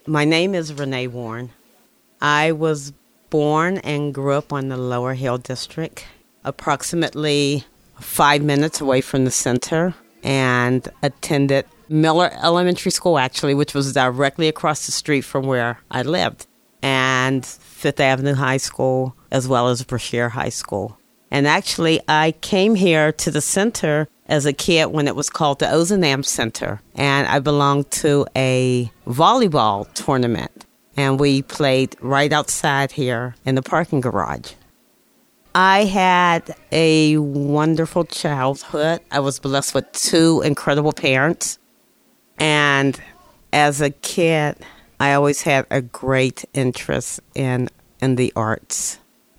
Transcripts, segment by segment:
My name is Renee Warren. I was born and grew up on the Lower Hill District, approximately 5 minutes away from the center, and attended Miller Elementary School, actually, which was directly across the street from where I lived, and Fifth Avenue High School, as well as Brashear High School. And actually, I came here to the center as a kid when it was called the Ozanam Center, and I belonged to a volleyball tournament, and we played right outside here in the parking garage. I had a wonderful childhood. I was blessed with two incredible parents, and as a kid, I always had a great interest in the arts,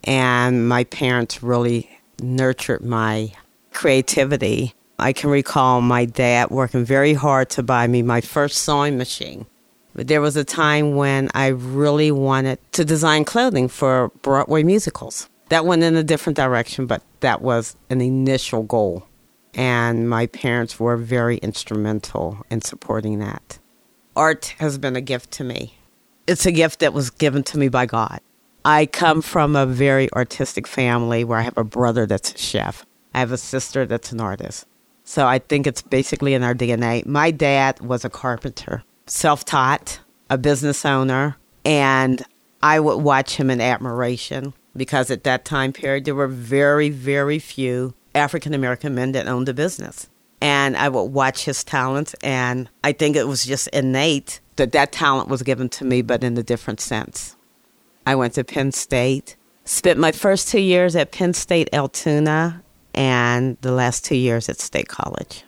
and my parents really nurtured my creativity. I can recall my dad working very hard to buy me my first sewing machine. But there was a time when I really wanted to design clothing for Broadway musicals. That went in a different direction, but that was an initial goal. And my parents were very instrumental in supporting that. Art has been a gift to me. It's a gift that was given to me by God. I come from a very artistic family where I have a brother that's a chef. I have a sister that's an artist. So I think it's basically in our DNA. My dad was a carpenter, self-taught, a business owner, and I would watch him in admiration because at that time period, there were very, very few African-American men that owned a business. And I would watch his talents, and I think it was just innate that talent was given to me, but in a different sense. I went to Penn State, spent my first 2 years at Penn State Altoona, and the last 2 years at State College.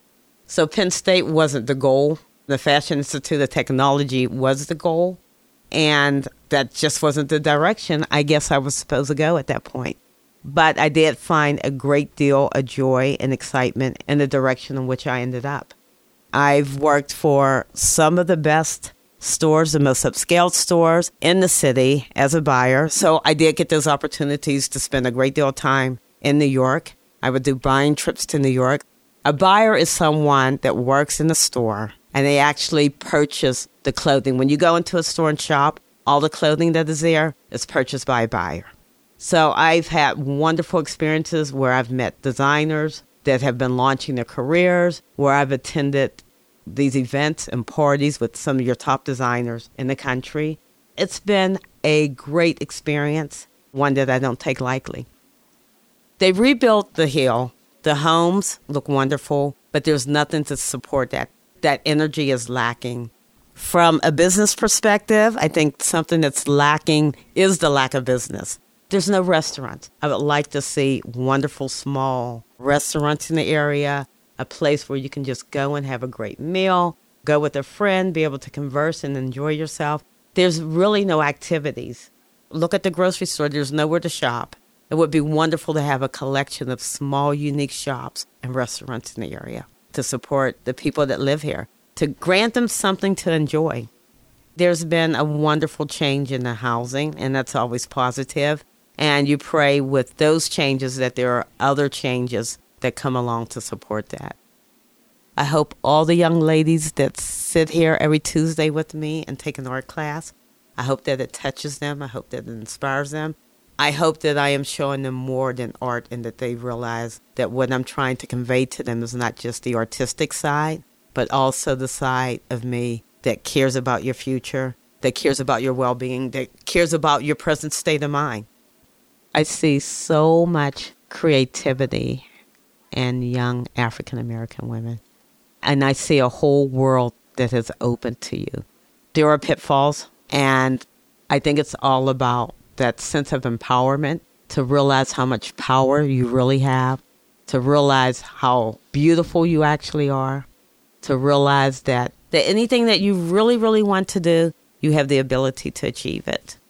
So Penn State wasn't the goal. The Fashion Institute of Technology was the goal, and that just wasn't the direction I guess I was supposed to go at that point. But I did find a great deal of joy and excitement in the direction in which I ended up. I've worked for some of the best stores, the most upscale stores in the city as a buyer, so I did get those opportunities to spend a great deal of time in New York. I would do buying trips to New York. A buyer is someone that works in the store and they actually purchase the clothing. When you go into a store and shop, all the clothing that is there is purchased by a buyer. So I've had wonderful experiences where I've met designers that have been launching their careers, where I've attended these events and parties with some of your top designers in the country. It's been a great experience, one that I don't take lightly. They rebuilt the Hill. The homes look wonderful, but there's nothing to support that. That energy is lacking. From a business perspective, I think something that's lacking is the lack of business. There's no restaurants. I would like to see wonderful small restaurants in the area, a place where you can just go and have a great meal, go with a friend, be able to converse and enjoy yourself. There's really no activities. Look at the grocery store. There's nowhere to shop. It would be wonderful to have a collection of small, unique shops and restaurants in the area to support the people that live here, to grant them something to enjoy. There's been a wonderful change in the housing, and that's always positive. And you pray with those changes that there are other changes that come along to support that. I hope all the young ladies that sit here every Tuesday with me and take an art class, I hope that it touches them. I hope that it inspires them. I hope that I am showing them more than art and that they realize that what I'm trying to convey to them is not just the artistic side, but also the side of me that cares about your future, that cares about your well-being, that cares about your present state of mind. I see so much creativity in young African-American women, and I see a whole world that is open to you. There are pitfalls, and I think it's all about that sense of empowerment, to realize how much power you really have, to realize how beautiful you actually are, to realize that anything that you really, really want to do, you have the ability to achieve it.